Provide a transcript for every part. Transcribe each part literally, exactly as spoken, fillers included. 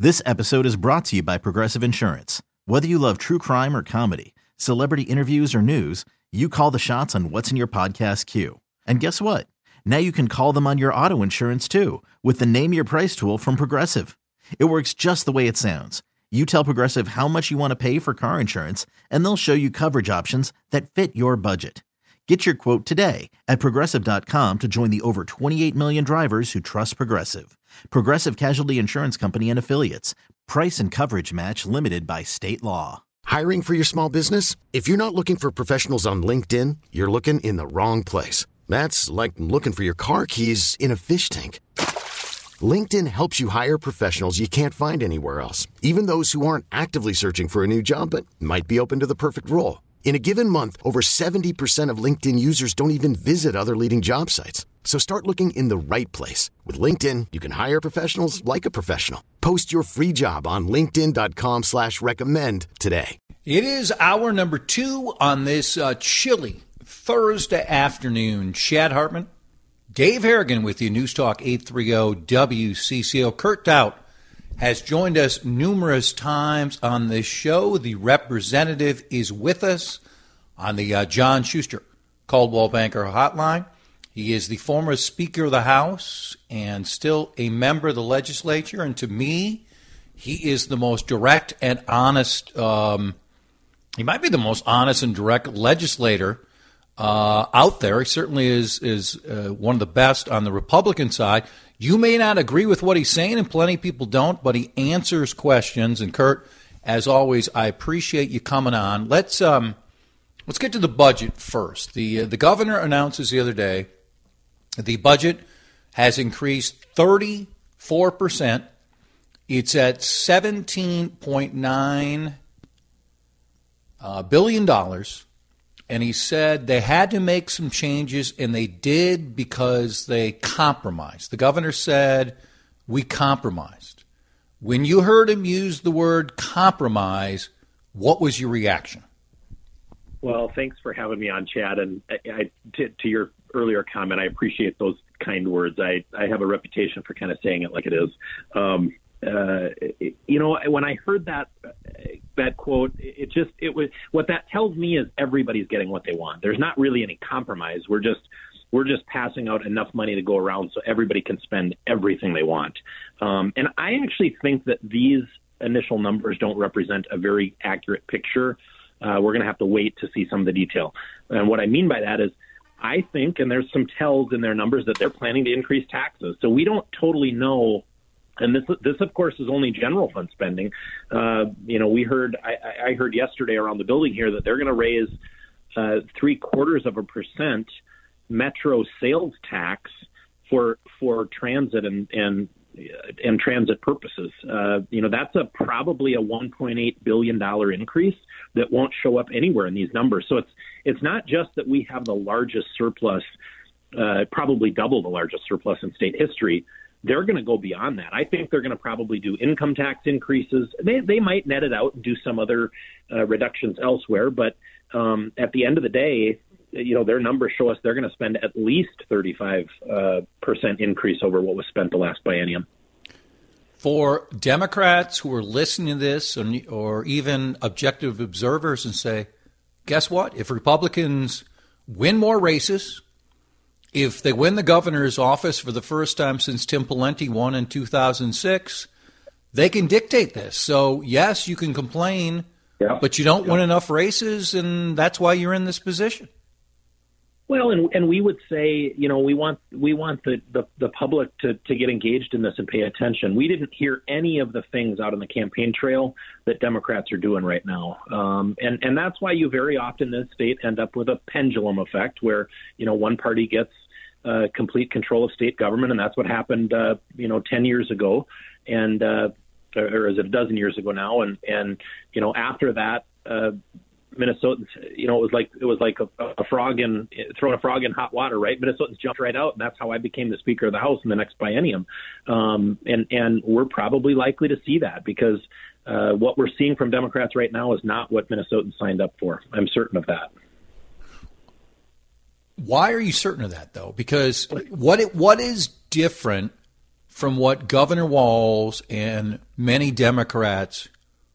This episode is brought to you by Progressive Insurance. Whether you love true crime or comedy, celebrity interviews or news, you call the shots on what's in your podcast queue. And guess what? Now you can call them on your auto insurance too with the Name Your Price tool from Progressive. It works just the way it sounds. You tell Progressive how much you want to pay for car insurance, and they'll show you coverage options that fit your budget. Get your quote today at Progressive dot com to join the over twenty-eight million drivers who trust Progressive. Progressive Casualty Insurance Company and Affiliates. Price and coverage match limited by state law. Hiring for your small business? If you're not looking for professionals on LinkedIn, you're looking in the wrong place. That's like looking for your car keys in a fish tank. LinkedIn helps you hire professionals you can't find anywhere else, even those who aren't actively searching for a new job but might be open to the perfect role. In a given month, over seventy percent of LinkedIn users don't even visit other leading job sites. So start looking in the right place. With LinkedIn, you can hire professionals like a professional. Post your free job on linkedin dot com slash recommend today. It is hour number two on this uh, chilly Thursday afternoon. Chad Hartman, Dave Harrigan with you, News Talk eight thirty W C C O. Kurt Doubt has joined us numerous times on this show. The representative is with us on the uh, John Schuster Coldwell Banker Hotline. He is the former Speaker of the House and still a member of the legislature. And to me, he is the most direct and honest, um, he might be the most honest and direct legislator uh, out there. He certainly is, is uh, one of the best on the Republican side. You may not agree with what he's saying, and plenty of people don't, but he answers questions. And, Kurt, as always, I appreciate you coming on. Let's um, let's get to the budget first. The, uh, the governor announces the other day the budget has increased thirty-four percent. It's at seventeen point nine uh, billion dollars. And he said they had to make some changes, and they did because they compromised. The governor said, we compromised. When you heard him use the word compromise, what was your reaction? Well, thanks for having me on, Chad. And I, I, to, to your earlier comment, I appreciate those kind words. I, I have a reputation for kind of saying it like it is. Um, uh, you know, when I heard that that quote, it just it was what that tells me is everybody's getting what they want. There's not really any compromise. We're just we're just passing out enough money to go around so everybody can spend everything they want. Um, and I actually think that these initial numbers don't represent a very accurate picture. Uh, we're going to have to wait to see some of the detail. And what I mean by that is I think, and there's some tells in their numbers, that they're planning to increase taxes. So we don't totally know. And this, this of course, is only general fund spending. Uh, you know, we heard, I, I heard yesterday around the building here that they're going to raise uh, three quarters of a percent metro sales tax for for transit and and, and transit purposes. Uh, you know, that's a probably a one point eight billion dollars increase that won't show up anywhere in these numbers. So it's it's not just that we have the largest surplus, uh, probably double the largest surplus in state history. They're going to go beyond that. I think they're going to probably do income tax increases. They they might net it out and do some other uh, reductions elsewhere. But um, at the end of the day, you know, their numbers show us they're going to spend at least thirty-five percent uh, increase over what was spent the last biennium. For Democrats who are listening to this, or, or even objective observers, and say, guess what? If Republicans win more races, if they win the governor's office for the first time since Tim Pawlenty won in two thousand six, they can dictate this. So, yes, you can complain, yeah. but you don't yeah. win enough races, and that's why you're in this position. Well, and and we would say, you know, we want we want the, the, the public to, to get engaged in this and pay attention. We didn't hear any of the things out on the campaign trail that Democrats are doing right now. Um, and, and that's why you very often in this state end up with a pendulum effect where, you know, one party gets uh, complete control of state government. And that's what happened, uh, you know, ten years ago. And uh, or is it a dozen years ago now? And, and you know, after that, uh, Minnesotans, you know, it was like it was like a, a frog in throwing a frog in hot water, right? Minnesotans jumped right out, and that's how I became the Speaker of the House in the next biennium. Um, and and we're probably likely to see that because uh, what we're seeing from Democrats right now is not what Minnesotans signed up for. I'm certain of that. Why are you certain of that, though? Because what it, what is different from what Governor Walz and many Democrats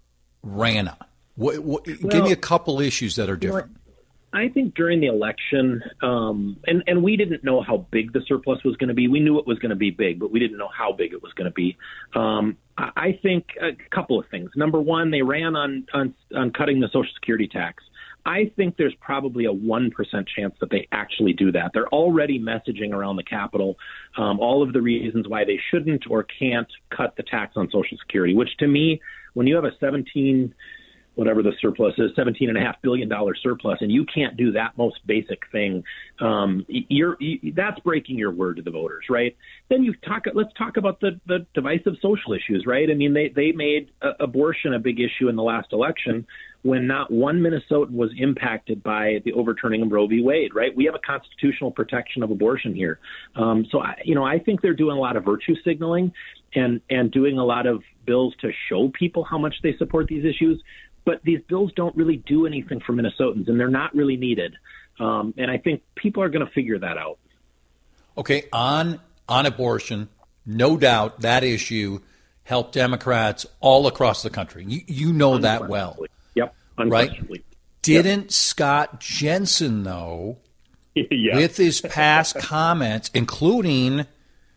ran on? What, what, well, give me a couple issues that are different. I think during the election, um, and, and we didn't know how big the surplus was going to be. We knew it was going to be big, but we didn't know how big it was going to be. Um, I, I think a couple of things. Number one, they ran on, on, on cutting the Social Security tax. I think there's probably a one percent chance that they actually do that. They're already messaging around the Capitol um, all of the reasons why they shouldn't or can't cut the tax on Social Security, which to me, when you have a seventeen whatever the surplus is, seventeen and a half billion dollar surplus, and you can't do that most basic thing, um, you're, you, that's breaking your word to the voters, right? Then you talk. Let's talk about the, the divisive social issues, right? I mean, they they made uh, abortion a big issue in the last election when not one Minnesotan was impacted by the overturning of Roe v. Wade, right? We have a constitutional protection of abortion here. Um, so, I, you know, I think they're doing a lot of virtue signaling and and doing a lot of bills to show people how much they support these issues. But these bills don't really do anything for Minnesotans, and they're not really needed. Um, and I think people are going to figure that out. Okay, on on abortion, no doubt that issue helped Democrats all across the country. You, you know that well. Yep, unquestionably. Right? Didn't yep. Scott Jensen, though, yeah. with his past comments, including,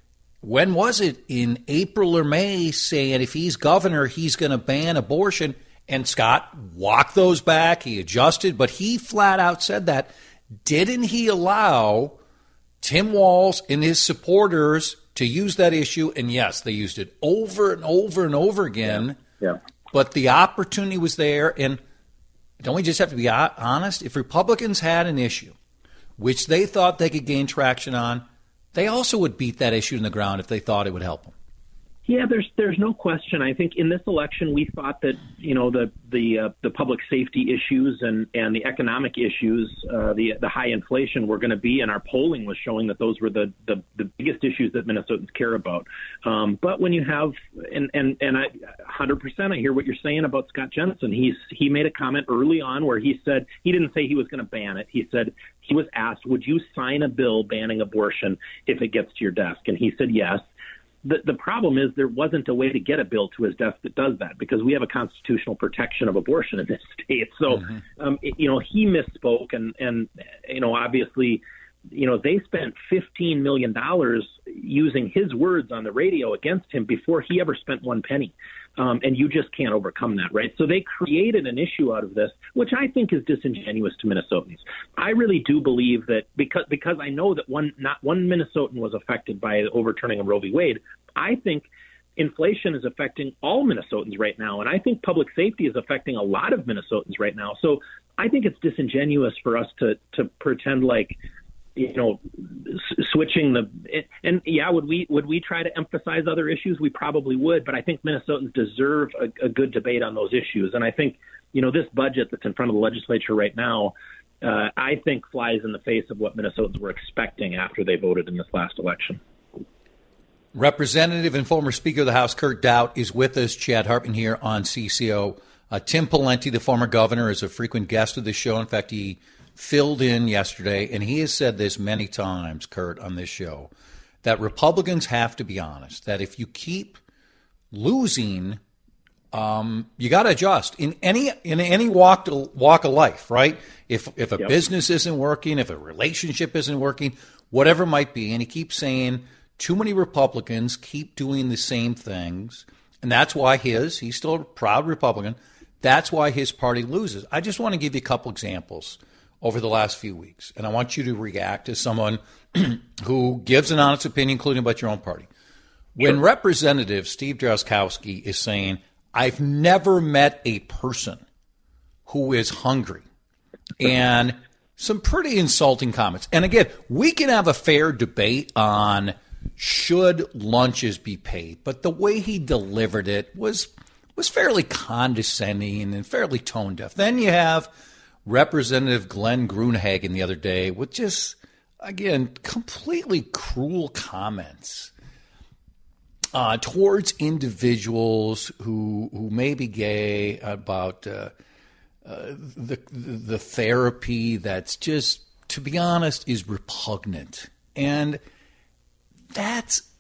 when was it, in April or May, saying if he's governor, he's going to ban abortion. And Scott walked those back. He adjusted, but he flat out said that. Didn't he allow Tim Walz and his supporters to use that issue? And yes, they used it over and over and over again. Yeah. yeah. But the opportunity was there. And don't we just have to be honest? If Republicans had an issue which they thought they could gain traction on, they also would beat that issue in the ground if they thought it would help them. Yeah, there's there's no question. I think in this election we thought that, you know, the the uh, the public safety issues and, and the economic issues, uh, the the high inflation were going to be, and our polling was showing that those were the, the, the biggest issues that Minnesotans care about. Um, but when you have, and and and I one hundred percent I hear what you're saying about Scott Jensen. He's he made a comment early on where he said, he didn't say he was going to ban it. He said he was asked, would you sign a bill banning abortion if it gets to your desk? And he said yes. The, the problem is there wasn't a way to get a bill to his desk that does that, because we have a constitutional protection of abortion in this state. So, mm-hmm. um, it, you know, he misspoke, and, and, you know, obviously, you know, they spent fifteen million dollars using his words on the radio against him before he ever spent one penny. Um, and you just can't overcome that, right? So they created an issue out of this, which I think is disingenuous to Minnesotans. I really do believe that because because I know that one not one Minnesotan was affected by the overturning of Roe v. Wade. I think inflation is affecting all Minnesotans right now, and I think public safety is affecting a lot of Minnesotans right now. So I think it's disingenuous for us to to pretend like, you know, s- switching the and yeah, would we would we try to emphasize other issues? We probably would, but I think Minnesotans deserve a, a good debate on those issues. And I think, you know, this budget that's in front of the legislature right now, uh, I think flies in the face of what Minnesotans were expecting after they voted in this last election. Representative and former Speaker of the House Kurt Daudt is with us. Chad Hartman here on C C O. Uh, Tim Pawlenty, the former governor, is a frequent guest of the show. In fact, he filled in yesterday, and he has said this many times, Kurt, on this show, that Republicans have to be honest, that if you keep losing, um, you got to adjust in any in any walk to, walk of life, right? If if a yep. business isn't working, if a relationship isn't working, whatever it might be, and he keeps saying too many Republicans keep doing the same things, and that's why his, he's still a proud Republican, that's why his party loses. I just want to give you a couple examples over the last few weeks, and I want you to react as someone who gives an honest opinion, including about your own party. When sure. Representative Steve Drazkowski is saying, I've never met a person who is hungry, and some pretty insulting comments. And again, we can have a fair debate on should lunches be paid, but the way he delivered it was was fairly condescending and fairly tone deaf. Then you have Representative Glenn Gruenhagen the other day with just, again, completely cruel comments uh, towards individuals who who may be gay, about uh, uh, the the therapy that's just, to be honest, is repugnant. And that's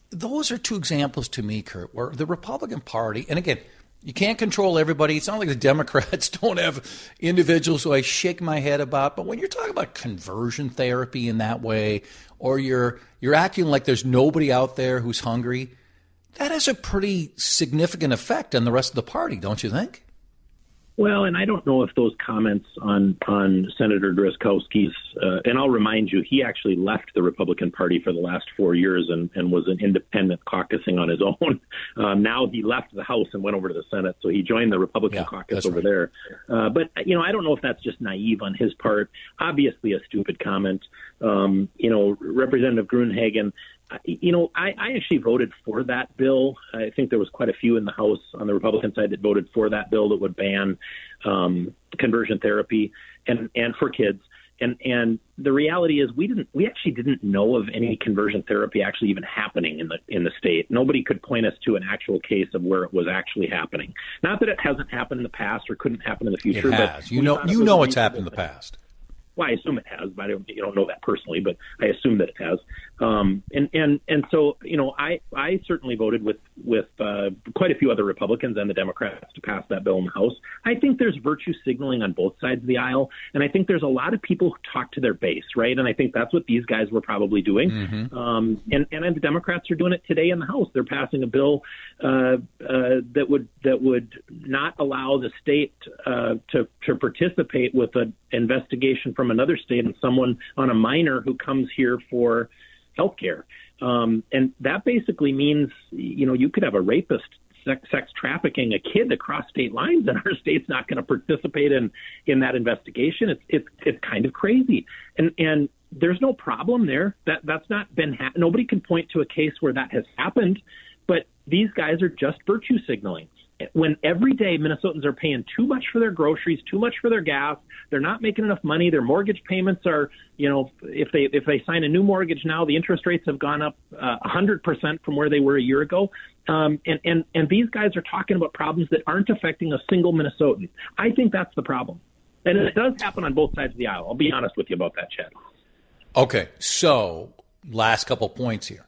those are two examples to me, Kurt, where the Republican Party, and again, you can't control everybody. It's not like the Democrats don't have individuals who I shake my head about. But when you're talking about conversion therapy in that way, or you're you're acting like there's nobody out there who's hungry, that has a pretty significant effect on the rest of the party, don't you think? Well, and I don't know if those comments on on Senator Drazkowski's, uh, and I'll remind you, he actually left the Republican Party for the last four years and, and was an independent caucusing on his own. Um, now he left the House and went over to the Senate, so he joined the Republican yeah, caucus over right. there. Uh, but, you know, I don't know if that's just naive on his part. Obviously a stupid comment. Um, you know, Representative Gruenhagen, you know, I, I actually voted for that bill. I think there was quite a few in the House on the Republican side that voted for that bill that would ban um, conversion therapy and, and for kids. And and the reality is we didn't we actually didn't know of any conversion therapy actually even happening in the in the state. Nobody could point us to an actual case of where it was actually happening. Not that it hasn't happened in the past or couldn't happen in the future. It has. But you know you know it's happened in the past. Well, I assume it has, but I don't, you don't know that personally, but I assume that it has. Um, and, and, and so, you know, I, I certainly voted with, with uh, quite a few other Republicans and the Democrats to pass that bill in the House. I think there's virtue signaling on both sides of the aisle. And I think there's a lot of people who talk to their base, right? And I think that's what these guys were probably doing. Mm-hmm. Um, and, and the Democrats are doing it today in the House. They're passing a bill uh, uh, that would, that would not allow the state uh, to, to participate with an investigation from another state and someone on a minor who comes here for health care. Um, and that basically means, you know, you could have a rapist sex, sex trafficking a kid across state lines and our state's not going to participate in, in that investigation. It's, it's, it's kind of crazy. And, and there's no problem there. That that's not been, ha- nobody can point to a case where that has happened, but these guys are just virtue signaling. When every day Minnesotans are paying too much for their groceries, too much for their gas, they're not making enough money. Their mortgage payments are, you know, if they if they sign a new mortgage now, the interest rates have gone up uh, one hundred percent from where they were a year ago. Um, and, and, and these guys are talking about problems that aren't affecting a single Minnesotan. I think that's the problem. And it does happen on both sides of the aisle. I'll be honest with you about that, Chad. Okay, so last couple points here.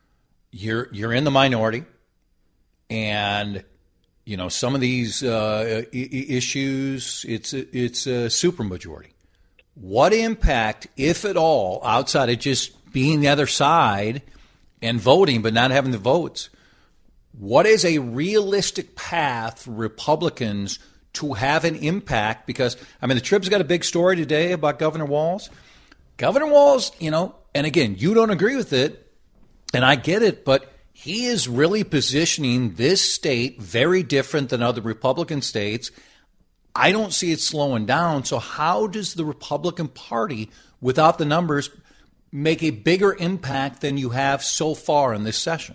You're you're in the minority, and you know, some of these uh, I- issues, it's a, it's a supermajority. What impact, if at all, outside of just being the other side and voting but not having the votes, what is a realistic path for Republicans to have an impact? Because, I mean, the Trib's got a big story today about Governor Walz. Governor Walz, you know, and again, you don't agree with it, and I get it, but he is really positioning this state very different than other Republican states. I don't see it slowing down. So how does the Republican Party, without the numbers, make a bigger impact than you have so far in this session?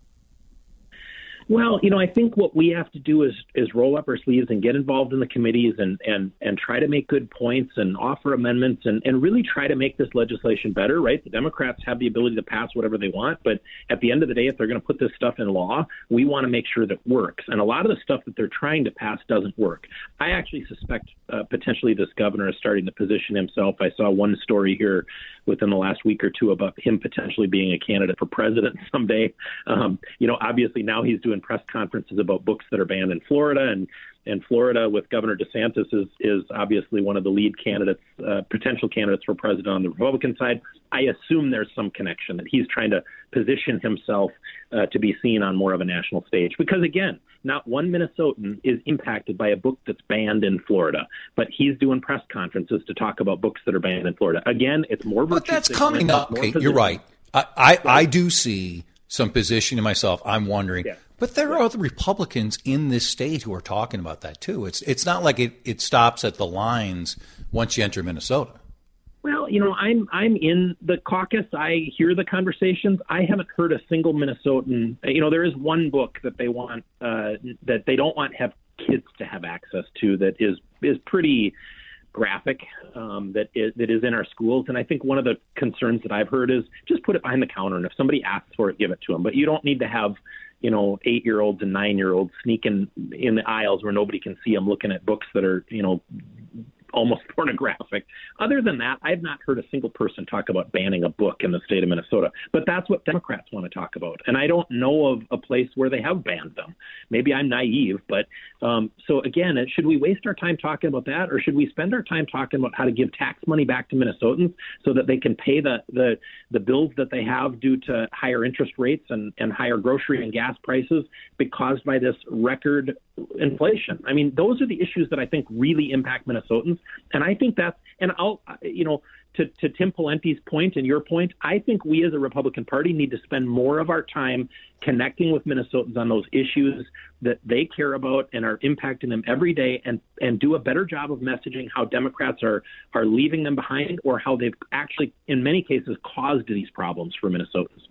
Well, you know, I think what we have to do is is roll up our sleeves and get involved in the committees and and, and try to make good points and offer amendments and, and really try to make this legislation better, right? The Democrats have the ability to pass whatever they want, but at the end of the day, if they're going to put this stuff in law, we want to make sure that it works. And a lot of the stuff that they're trying to pass doesn't work. I actually suspect uh, potentially this governor is starting to position himself. I saw one story here within the last week or two about him potentially being a candidate for president someday. Um, you know, obviously now he's doing press conferences about books that are banned in Florida, and and Florida with Governor DeSantis is is obviously one of the lead candidates, uh, potential candidates for president on the Republican side. I assume there's some connection that he's trying to position himself uh, to be seen on more of a national stage. Because again, not one Minnesotan is impacted by a book that's banned in Florida, but he's doing press conferences to talk about books that are banned in Florida. Again, it's more. But that's coming up. Okay, you're right. I, I, I do see some positioning myself. I'm wondering. Yeah. But there are other Republicans in this state who are talking about that, too. It's it's not like it, it stops at the lines once you enter Minnesota. Well, you know, I'm I'm in the caucus. I hear the conversations. I haven't heard a single Minnesotan. You know, there is one book that they want uh, that they don't want have kids to have access to that is is pretty graphic, um, that is that is in our schools. And I think one of the concerns that I've heard is just put it behind the counter, and if somebody asks for it, give it to them. But you don't need to have, you know, eight-year-olds and nine-year-olds sneaking in the aisles where nobody can see them looking at books that are, you know, almost pornographic. Other than that, I've not heard a single person talk about banning a book in the state of Minnesota. But that's what Democrats want to talk about. And I don't know of a place where they have banned them. Maybe I'm naive, but um, so again, should we waste our time talking about that, or should we spend our time talking about how to give tax money back to Minnesotans so that they can pay the the, the bills that they have due to higher interest rates and, and higher grocery and gas prices caused by this record inflation? I mean, those are the issues that I think really impact Minnesotans. And I think that's, and I'll, you know, to, to Tim Pawlenty's point and your point, I think we as a Republican Party need to spend more of our time connecting with Minnesotans on those issues that they care about and are impacting them every day, and, and do a better job of messaging how Democrats are, are leaving them behind, or how they've actually, in many cases, caused these problems for Minnesotans.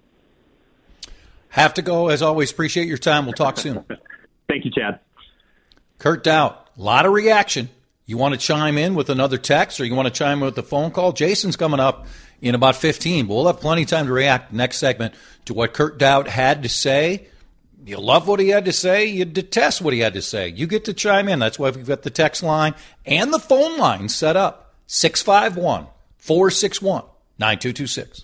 Have to go. As always, appreciate your time. We'll talk soon. Thank you, Chad. Kurt Daudt, a lot of reaction. You want to chime in with another text, or you want to chime in with a phone call? Jason's coming up in about fifteen, but we'll have plenty of time to react next segment to what Kurt Daudt had to say. You love what he had to say. You detest what he had to say. You get to chime in. That's why we've got the text line and the phone line set up. six five one, four six one, nine two two six.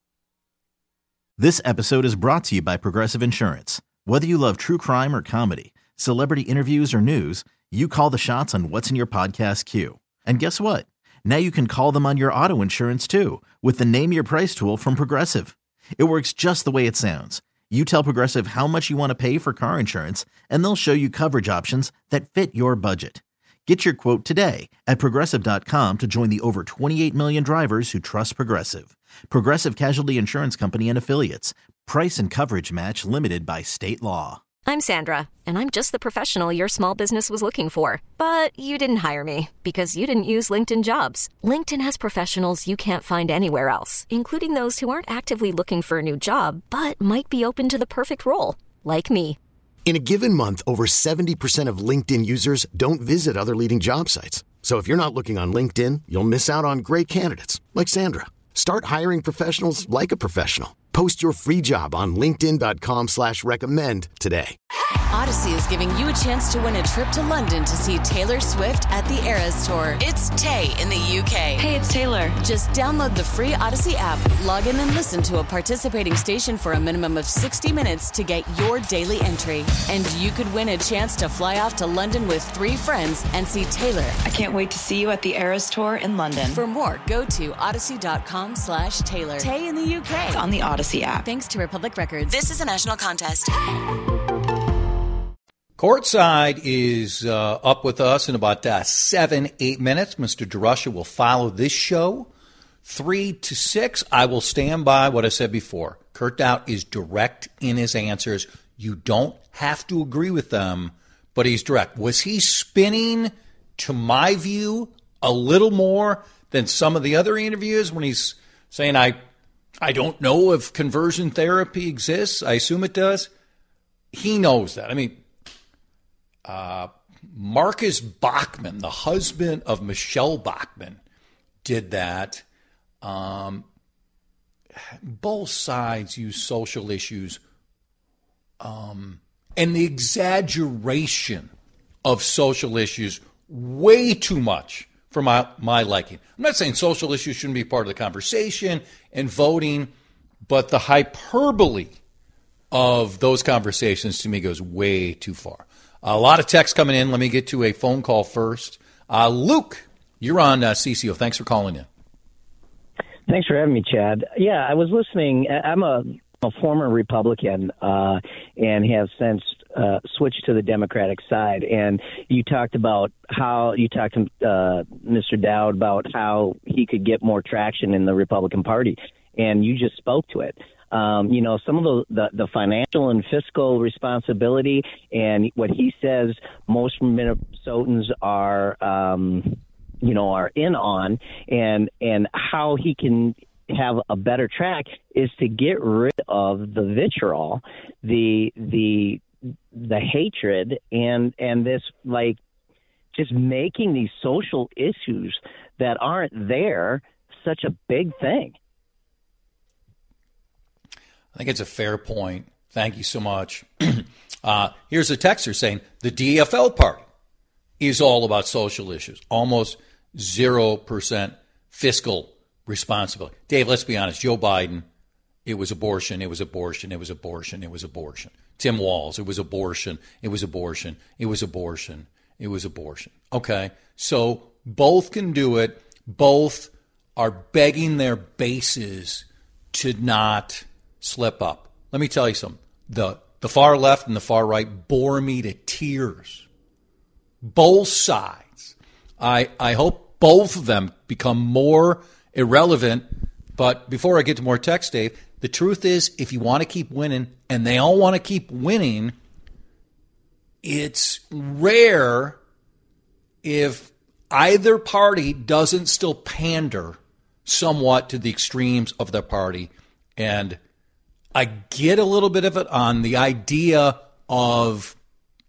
This episode is brought to you by Progressive Insurance. Whether you love true crime or comedy, celebrity interviews or news, you call the shots on what's in your podcast queue. And guess what? Now you can call them on your auto insurance too, with the Name Your Price tool from Progressive. It works just the way it sounds. You tell Progressive how much you want to pay for car insurance, and they'll show you coverage options that fit your budget. Get your quote today at Progressive dot com to join the over twenty-eight million drivers who trust Progressive. Progressive Casualty Insurance Company and Affiliates. Price and coverage match limited by state law. I'm Sandra, and I'm just the professional your small business was looking for. But you didn't hire me because you didn't use LinkedIn Jobs. LinkedIn has professionals you can't find anywhere else, including those who aren't actively looking for a new job, but might be open to the perfect role, like me. In a given month, over seventy percent of LinkedIn users don't visit other leading job sites. So if you're not looking on LinkedIn, you'll miss out on great candidates like Sandra. Start hiring professionals like a professional. Post your free job on linkedin dot com slash recommend today. Odyssey is giving you a chance to win a trip to London to see Taylor Swift at the Eras Tour. It's Tay in the U K. Hey, it's Taylor. Just download the free Odyssey app, log in and listen to a participating station for a minimum of sixty minutes to get your daily entry. And you could win a chance to fly off to London with three friends and see Taylor. I can't wait to see you at the Eras Tour in London. For more, go to odyssey dot com slash Taylor. Tay in the U K. It's on the Odyssey app. Thanks to Republic Records. This is a national contest. Courtside is uh, up with us in about uh, seven, eight minutes. Mister DeRusha will follow this show three to six. I will stand by what I said before. Kurt Daudt is direct in his answers. You don't have to agree with them, but he's direct. Was he spinning, to my view, a little more than some of the other interviews when he's saying, I, I don't know if conversion therapy exists? I assume it does. He knows that. I mean, Uh, Marcus Bachmann, the husband of Michelle Bachmann, did that. Um, both sides use social issues um, and the exaggeration of social issues way too much for my, my liking. I'm not saying social issues shouldn't be part of the conversation and voting, but the hyperbole of those conversations to me goes way too far. A lot of text coming in. Let me get to a phone call first. Uh, Luke, you're on uh, C C O. Thanks for calling in. Thanks for having me, Chad. Yeah, I was listening. I'm a, a former Republican uh, and have since uh, switched to the Democratic side. And you talked about how you talked to uh, Mister Daudt about how he could get more traction in the Republican Party, and you just spoke to it. Um, you know, some of the, the, the financial and fiscal responsibility and what he says most Minnesotans are, um, you know, are in on, and and how he can have a better track is to get rid of the vitriol, the the the hatred, and and this, like, just making these social issues that aren't there such a big thing. I think it's a fair point. Thank you so much. uh, here's a texter saying the D F L party is all about social issues. Almost zero percent fiscal responsibility. Dave, let's be honest. Joe Biden, it was abortion, it was abortion, it was abortion, it was abortion. Tim Walz, it was abortion, it was abortion, it was abortion, it was abortion. Okay, so both can do it. Both are begging their bases to not slip up. Let me tell you something. The, the far left and the far right bore me to tears. Both sides. I, I hope both of them become more irrelevant. But before I get to more text, Dave, the truth is, if you want to keep winning, and they all want to keep winning, it's rare if either party doesn't still pander somewhat to the extremes of their party. And I get a little bit of it on the idea of,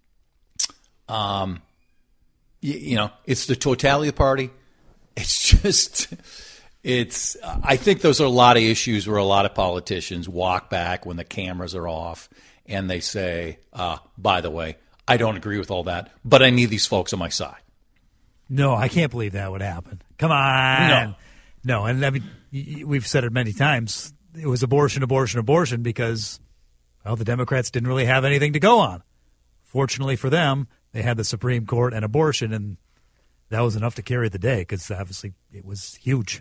um, you, you know, it's the totality of the party. It's just, it's, I think those are a lot of issues where a lot of politicians walk back when the cameras are off and they say, uh, by the way, I don't agree with all that, but I need these folks on my side. No, I can't believe that would happen. Come on. No. No, and I mean, we've said it many times. It was abortion, abortion, abortion because, well, the Democrats didn't really have anything to go on. Fortunately for them, they had the Supreme Court and abortion, and that was enough to carry the day because obviously it was huge.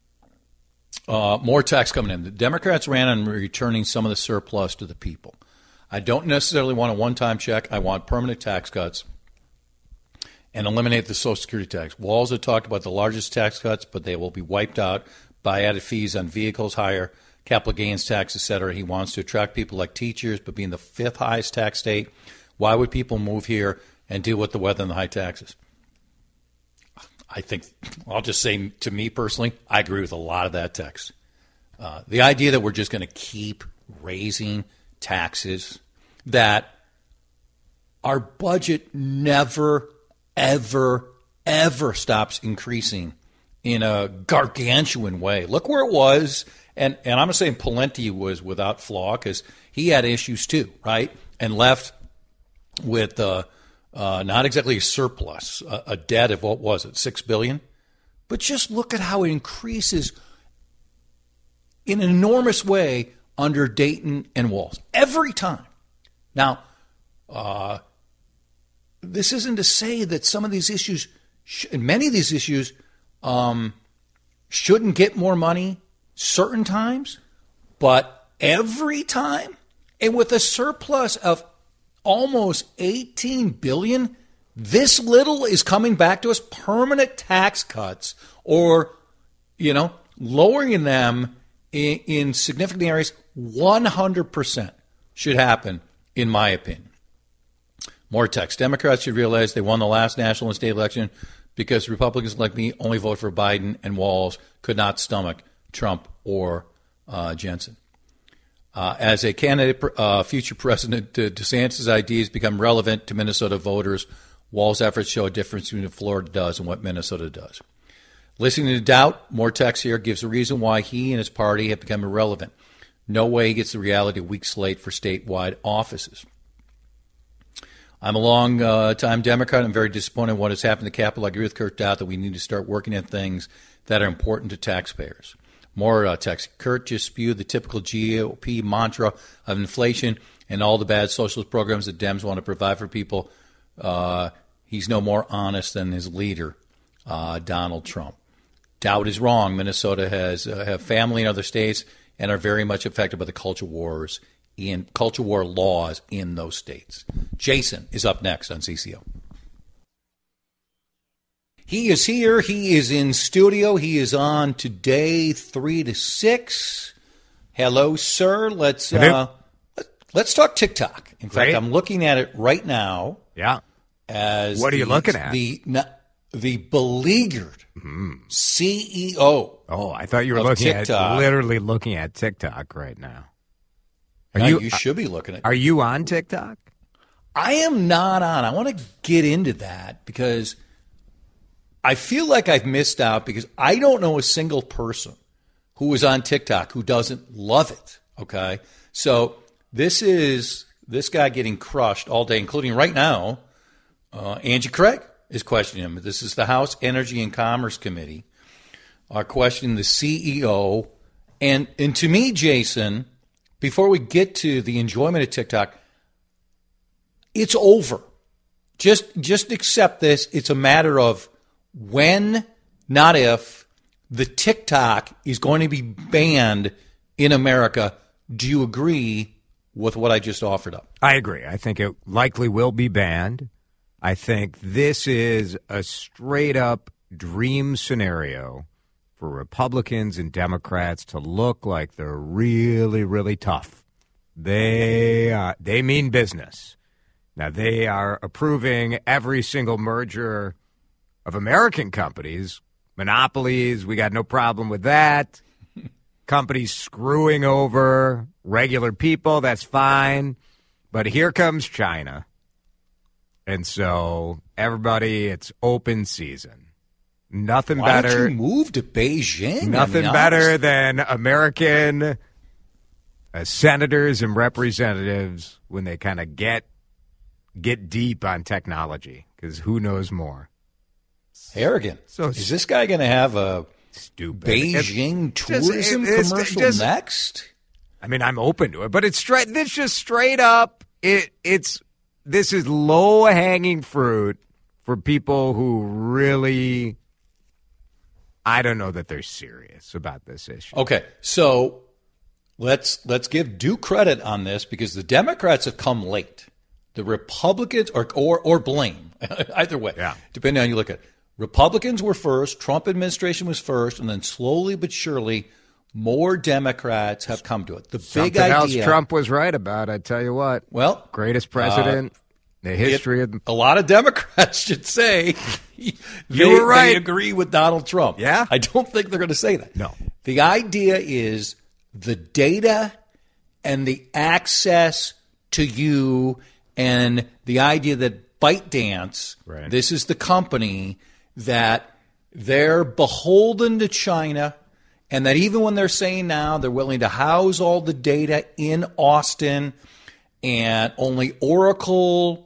Uh, more text coming in. The Democrats ran on returning some of the surplus to the people. I don't necessarily want a one-time check. I want permanent tax cuts and eliminate the Social Security tax. Walz had talked about the largest tax cuts, but they will be wiped out by added fees on vehicles, higher capital gains tax, et cetera. He wants to attract people like teachers, but being the fifth highest tax state, why would people move here and deal with the weather and the high taxes? I think, I'll just say to me personally, I agree with a lot of that text. Uh, the idea that we're just going to keep raising taxes, that our budget never, ever, ever stops increasing in a gargantuan way. Look where it was, and, and I'm not saying Pawlenty was without flaw because he had issues too, right? And left with uh, uh, not exactly a surplus, a, a debt of what was it, six billion dollars? But just look at how it increases in an enormous way under Dayton and Walz every time. Now, uh, this isn't to say that some of these issues, sh- many of these issues, um, shouldn't get more money certain times, but every time, and with a surplus of almost eighteen billion dollars, this little is coming back to us. Permanent tax cuts, or, you know, lowering them in, in significant areas, one hundred percent should happen, in my opinion. More text. Democrats should realize they won the last national and state election because Republicans like me only vote for Biden, and Walz could not stomach Trump or uh, Jensen. Uh, as a candidate, uh, future President uh, DeSantis' ideas become relevant to Minnesota voters. Walz's efforts show a difference between what Florida does and what Minnesota does. Listening to Doubt, more text here, gives a reason why he and his party have become irrelevant. No way he gets the reality of weak slate for statewide offices. I'm a long-time uh, Democrat. I'm very disappointed in what has happened to the Capitol. I agree with Kurt Doubt that we need to start working at things that are important to taxpayers. More uh, text. Kurt just spewed the typical G O P mantra of inflation and all the bad socialist programs that Dems want to provide for people. Uh, he's no more honest than his leader, uh, Donald Trump. Doubt is wrong. Minnesota has uh, have family in other states and are very much affected by the culture wars in culture war laws in those states. Jason is up next on C C O. He is here. He is in studio. He is on today, three to six. Hello, sir. Let's uh, let's talk TikTok. In fact, Great. I'm looking at it right now. Yeah. As what are you the, looking at? The the beleaguered mm. C E O. Oh, I thought you were looking TikTok. at literally looking at TikTok right now. Are now you, you should be looking at. Are you on TikTok? I am not on. I want to get into that because I feel like I've missed out because I don't know a single person who is on TikTok who doesn't love it. Okay, so this is this guy getting crushed all day, including right now. Uh, Angie Craig is questioning him. This is the House Energy and Commerce Committee are questioning the C E O. And, and to me, Jason, before we get to the enjoyment of TikTok, it's over. Just, just accept this. It's a matter of when, not if, the TikTok is going to be banned in America. Do you agree with what I just offered up? I agree. I think it likely will be banned. I think this is a straight-up dream scenario for Republicans and Democrats to look like they're really, really tough. They uh, they mean business. Now, they are approving every single merger of American companies, monopolies. We got no problem with that. Companies screwing over regular people, that's fine. But here comes China. And so, everybody, it's open season. Nothing Why better. Why don't you move to Beijing? Nothing I mean, better honestly. than American uh, senators and representatives when they kind of get get deep on technology, because who knows more? Arrogant. So is this guy going to have a stupid Beijing it, tourism just, it, commercial just, next? I mean, I'm open to it, but it's straight. This just straight up. It it's this is low hanging fruit for people who really. I don't know that they're serious about this issue. Okay, so let's let's give due credit on this because the Democrats have come late. The Republicans, or or, or blame, either way, yeah. depending on how you look at it. Republicans were first, Trump administration was first, and then slowly but surely, more Democrats have come to it. The Something big idea. else Trump was right about, I tell you what. Well, greatest president uh, in the history it, of the. A lot of Democrats should say you they, were right. they agree with Donald Trump. Yeah, I don't think they're going to say that. No. The idea is the data and the access to you. And the idea that ByteDance, right. this is the company that they're beholden to China, and that even when they're saying now they're willing to house all the data in Austin, and only Oracle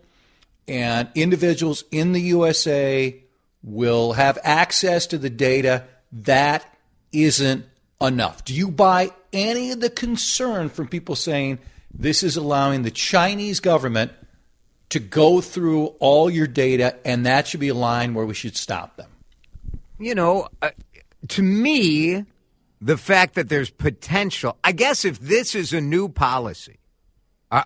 and individuals in the U S A will have access to the data, that isn't enough. Do you buy any of the concern from people saying this is allowing the Chinese government to go through all your data, and that should be a line where we should stop them? You know, uh, to me, the fact that there's potential, I guess if this is a new policy, uh,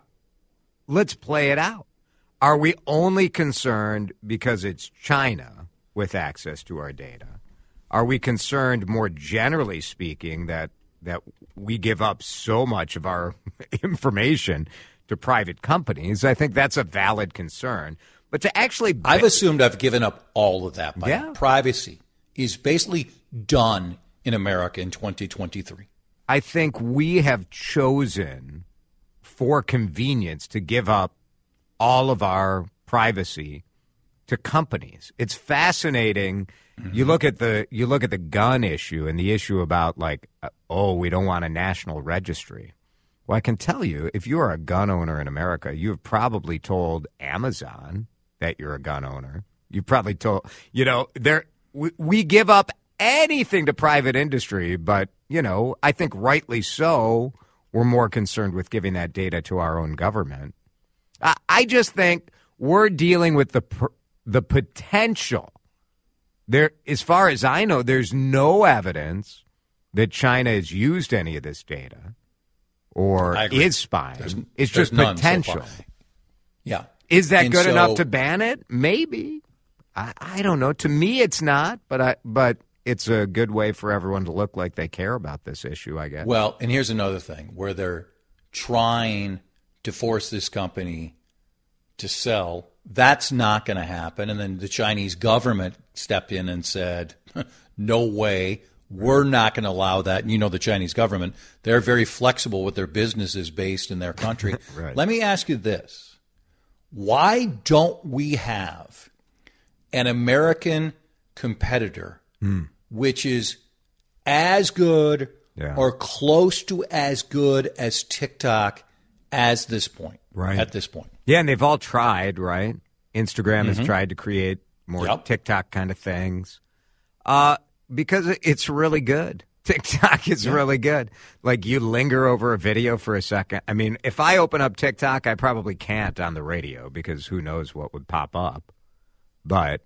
let's play it out. Are we only concerned because it's China with access to our data? Are we concerned, more generally speaking, that that we give up so much of our information to private companies? I think that's a valid concern. But to actually... Be- I've assumed I've given up all of that. By yeah. now. Privacy is basically done in America in twenty twenty-three. I think we have chosen, for convenience, to give up all of our privacy to companies. It's fascinating. Mm-hmm. You look at the you look at the gun issue and the issue about, like, uh, oh, we don't want a national registry. Well, I can tell you, if you are a gun owner in America, you have probably told Amazon that you're a gun owner. You've probably told, you know, there we, we give up anything to private industry, but, you know, I think rightly so, we're more concerned with giving that data to our own government. I, I just think we're dealing with the the potential. There, as far as I know, there's no evidence that China has used any of this data or is spying. There's, it's there's just potential. So yeah. Is that and good so, enough to ban it? Maybe. I, I don't know. To me, it's not, but I, but it's a good way for everyone to look like they care about this issue, I guess. Well, and here's another thing where they're trying to force this company to sell. That's not going to happen. And then the Chinese government stepped in and said, no way, we're not going to allow that. And you know the Chinese government, they're very flexible with their businesses based in their country. Right. Let me ask you this. Why don't we have an American competitor mm. which is as good yeah. or close to as good as TikTok as this point, right. at this point? Yeah, and they've all tried, right? Instagram mm-hmm. has tried to create more Yep. TikTok kind of things. Uh, because it's really good. TikTok is Yeah. really good. Like, you linger over a video for a second. I mean, if I open up TikTok, I probably can't on the radio because who knows what would pop up. But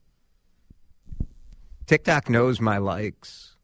TikTok knows my likes.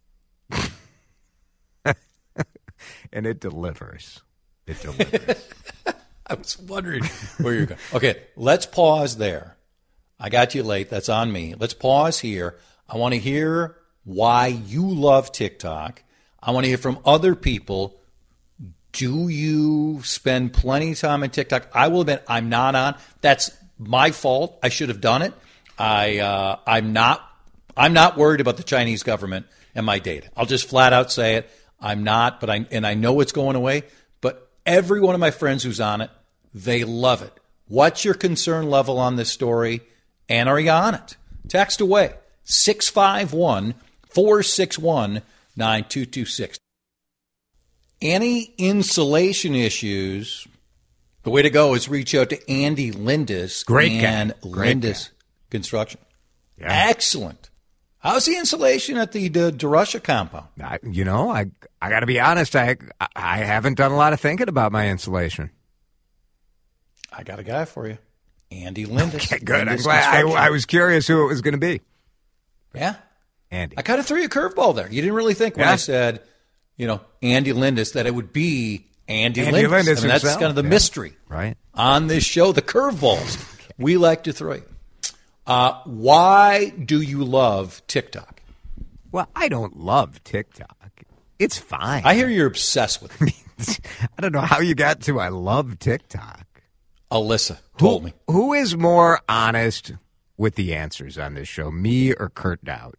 And it delivers. It delivers. I was wondering where you're going. Okay, let's pause there. I got you late. That's on me. Let's pause here. I want to hear why you love TikTok. I want to hear from other people. Do you spend plenty of time on TikTok? I will admit I'm not on. That's my fault. I should have done it. I uh, I'm not. I'm not worried about the Chinese government and my data. I'll just flat out say it. I'm not. But I and I know it's going away. But every one of my friends who's on it, they love it. What's your concern level on this story? And are you on it? Text away. six five one, four six one, nine two two six. Any insulation issues, the way to go is reach out to Andy Lindis. Great guy. and Great Lindis guy. Construction. Yeah. Excellent. How's the insulation at the uh, DeRusha compound? I, you know, I I got to be honest. I I haven't done a lot of thinking about my insulation. I got a guy for you. Andy Lindis. Okay, good. I'm Lindis glad. I, Construction. I was curious who it was going to be. Yeah. Andy. I kind of threw you a curveball there. You didn't really think when Yeah. I said, you know, Andy Lindis, that it would be Andy, Andy Lindis. Lindis I mean, that's himself, kind of the yeah. mystery Right. on this show, the curveballs we like to throw you. Uh, why do you love TikTok? Well, I don't love TikTok. It's fine. I hear you're obsessed with it. I don't know how you got to I love TikTok. Alyssa told me. Who is more honest with the answers on this show, me or Kurt Dowd?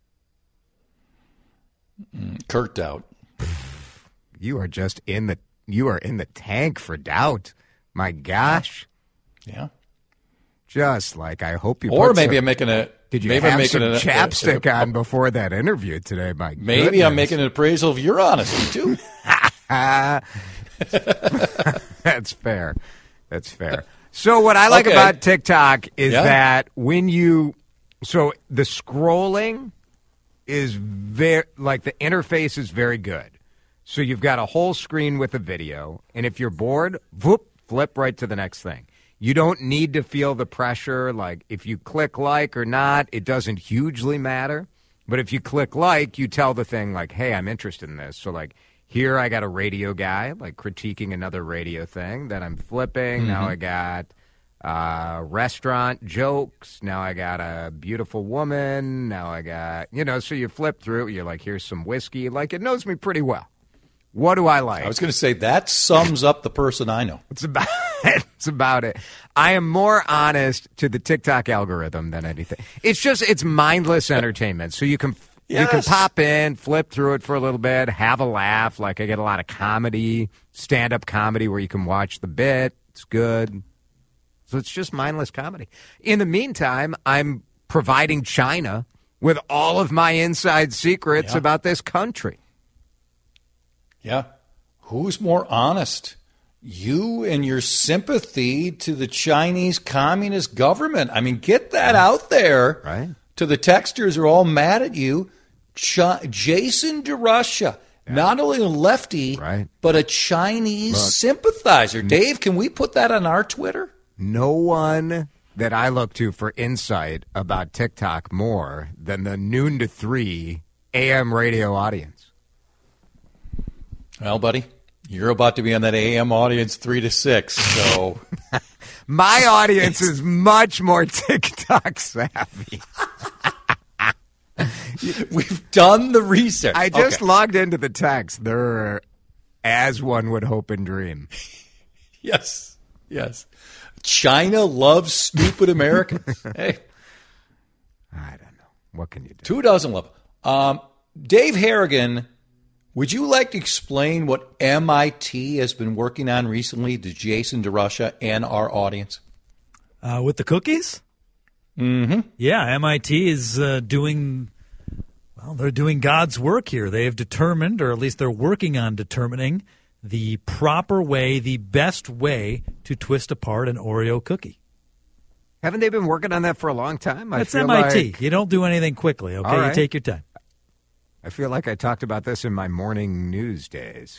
Kurt Dowd. You are just in the you are in the tank for Dowd. My gosh. Yeah. Just like I hope you Or put maybe some, I'm making a. Did you maybe have I'm making some a, chapstick a- a- on before that interview today? My Maybe goodness. I'm making an appraisal of your honesty too. Ah, that's fair. That's fair. So what I like Okay. about TikTok is Yeah. that when you so the scrolling is very like the interface is very good. So you've got a whole screen with a video, and if you're bored, whoop, flip right to the next thing. You don't need to feel the pressure. Like if you click like or not, it doesn't hugely matter. But if you click like, you tell the thing like, hey, I'm interested in this. So like here I got a radio guy like critiquing another radio thing. Then I'm flipping. Mm-hmm. Now I got uh, restaurant jokes. Now I got a beautiful woman. Now I got, you know, so you flip through. You're like, here's some whiskey. Like it knows me pretty well. What do I like? I was going to say that sums up the person I know. It's about it. It's about it. I am more honest to the TikTok algorithm than anything. It's just it's mindless entertainment. So you can you can Yes. pop in, flip through it for a little bit, have a laugh. Like I get a lot of comedy, stand-up comedy where you can watch the bit. It's good. So it's just mindless comedy. In the meantime, I'm providing China with all of my inside secrets Yeah. about this country. Yeah. Who's more honest? You and your sympathy to the Chinese Communist government. I mean, get that out there. Right. To the texters who are all mad at you. Chi- Jason DeRusha, not only a lefty, Right. but a Chinese Look. sympathizer. Dave, can we put that on our Twitter? No one that I look to for insight about TikTok more than the noon to three A M radio audience. Well, buddy, you're about to be on that A M audience three to six, so My audience is much more TikTok savvy. we've done the research. I just Okay. logged into the text. They're as one would hope and dream. Yes, yes. China loves stupid Americans. Hey, I don't know. What can you do? who doesn't love them? Um, Dave Harrigan, would you like to explain what M I T has been working on recently to Jason DeRusha and our audience? Uh, with the cookies? Mm-hmm. Yeah, M I T is uh, doing, well, they're doing God's work here. They have determined, or at least they're working on determining, the proper way, the best way to twist apart an Oreo cookie. Haven't they been working on that for a long time? I That's feel M I T. Like... You don't do anything quickly, okay? All right. You take your time. I feel like I talked about this in my morning news days.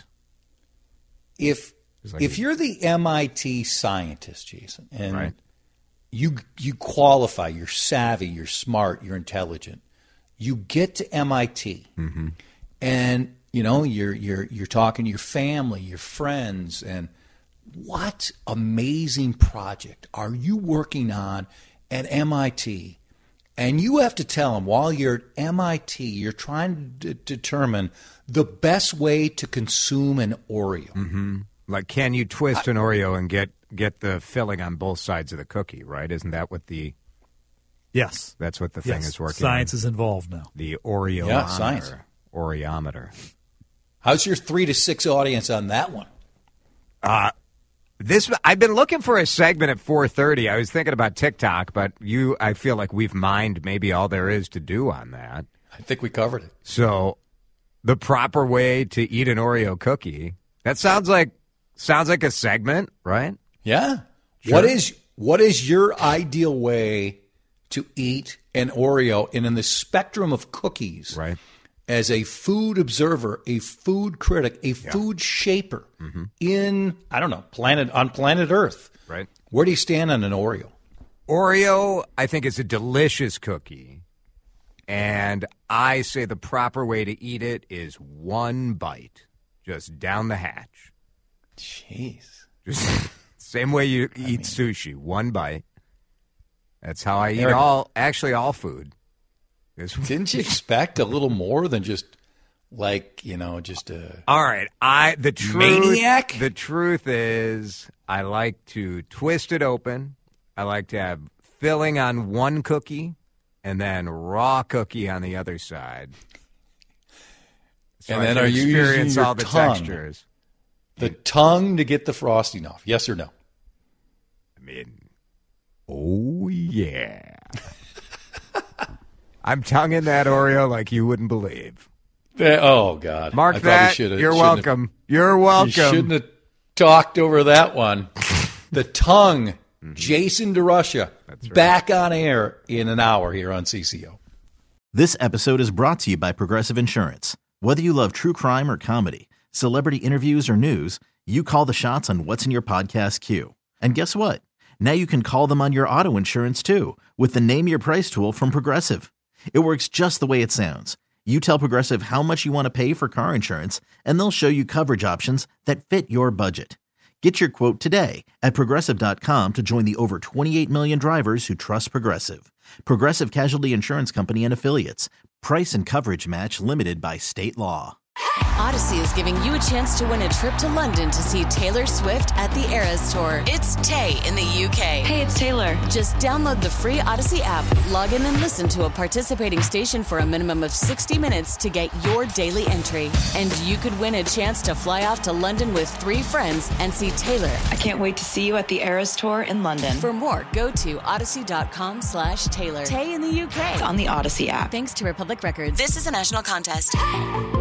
If like if a... you're the M I T scientist, Jason, and right. you you qualify, you're savvy, you're smart, you're intelligent, you get to M I T, mm-hmm. and you know you're you're you're talking to your family, your friends, and what amazing project are you working on at M I T? And you have to tell them while you're at M I T, you're trying to d- determine the best way to consume an Oreo. Mm-hmm. Like, can you twist I, an Oreo and get, get the filling on both sides of the cookie, right? Isn't that what the... Yes. That's what the yes. thing is working Science on. is involved now. The Oreometer. Yeah, science. Oreometer. How's your three to six audience on that one? Uh, this I've been looking for a segment at four thirty. I was thinking about TikTok, but you, I feel like we've mined maybe all there is to do on that. I think we covered it. So, the proper way to eat an Oreo cookie. That sounds like sounds like a segment, right? Yeah. Sure. What is what is your ideal way to eat an Oreo? And in the spectrum of cookies, right? As a food observer, a food critic, a yeah. food shaper mm-hmm. in, I don't know, planet on planet Earth. Right. Where do you stand on an Oreo? Oreo, I think, is a delicious cookie. And I say the proper way to eat it is one bite, just down the hatch. Jeez. Just same way you eat I mean, sushi, one bite. That's how I eat Eric, all, actually all food. Didn't you expect a little more than just like, you know, just a All right, I the truth maniac? The truth is I like to twist it open. I like to have filling on one cookie and then raw cookie on the other side. So and I then are you experience using your all the tongue, textures? The tongue to get the frosting off. Yes or no? I mean, oh yeah. I'm tonguing that Oreo like you wouldn't believe. Oh, God. Mark I that. You're welcome. Have, You're welcome. You shouldn't have talked over that one. The tongue. Mm-hmm. Jason DeRusha. Right. Back on air in an hour here on C C O. This episode is brought to you by Progressive Insurance. Whether you love true crime or comedy, celebrity interviews or news, you call the shots on what's in your podcast queue. And guess what? Now you can call them on your auto insurance, too, with the Name Your Price tool from Progressive. It works just the way it sounds. You tell Progressive how much you want to pay for car insurance, and they'll show you coverage options that fit your budget. Get your quote today at Progressive dot com to join the over twenty-eight million drivers who trust Progressive. Progressive Casualty Insurance Company and Affiliates. Price and coverage match limited by state law. Odyssey is giving you a chance to win a trip to London to see Taylor Swift at the Eras Tour. It's Tay in the U K. Hey, it's Taylor. Just download the free Odyssey app, log in and listen to a participating station for a minimum of sixty minutes to get your daily entry. And you could win a chance to fly off to London with three friends and see Taylor. I can't wait to see you at the Eras Tour in London. For more, go to odyssey.com slash Taylor. Tay in the U K. It's on the Odyssey app. Thanks to Republic Records. This is a national contest.